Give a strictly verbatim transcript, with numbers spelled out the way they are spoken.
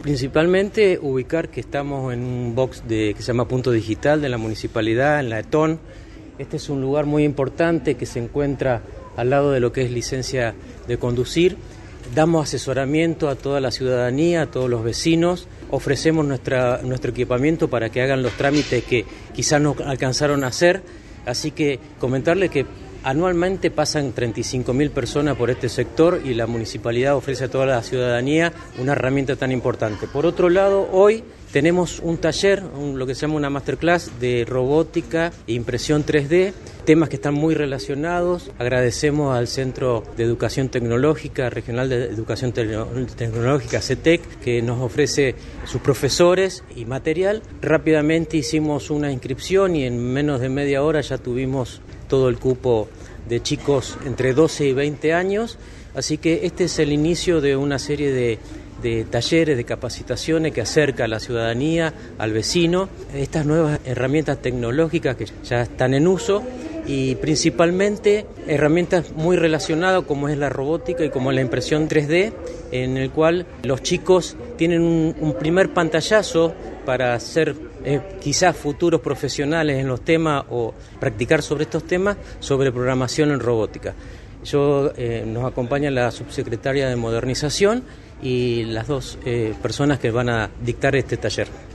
Principalmente ubicar que estamos en un box de, que se llama Punto Digital de la Municipalidad, en la ETON. Este es un lugar muy importante que se encuentra al lado de lo que es licencia de conducir. Damos asesoramiento a toda la ciudadanía, a todos los vecinos. Ofrecemos nuestra, nuestro equipamiento para que hagan los trámites que quizás no alcanzaron a hacer. Así que comentarles que anualmente pasan treinta y cinco mil personas por este sector y la municipalidad ofrece a toda la ciudadanía una herramienta tan importante. Por otro lado, hoy tenemos un taller, un, lo que se llama una masterclass de robótica e impresión tres D, temas que están muy relacionados. Agradecemos al Centro de Educación Tecnológica, Regional de Educación Tecnológica, CETEC, que nos ofrece sus profesores y material. Rápidamente hicimos una inscripción y en menos de media hora ya tuvimos todo el cupo de chicos entre doce y veinte años, así que este es el inicio de una serie de, de talleres, de capacitaciones que acerca a la ciudadanía, al vecino, estas nuevas herramientas tecnológicas que ya están en uso y principalmente herramientas muy relacionadas como es la robótica y como es la impresión tres D, en el cual los chicos tienen un, un primer pantallazo para ser eh, quizás futuros profesionales en los temas o practicar sobre estos temas, sobre programación en robótica. Yo eh, nos acompaña la subsecretaria de Modernización y las dos eh, personas que van a dictar este taller.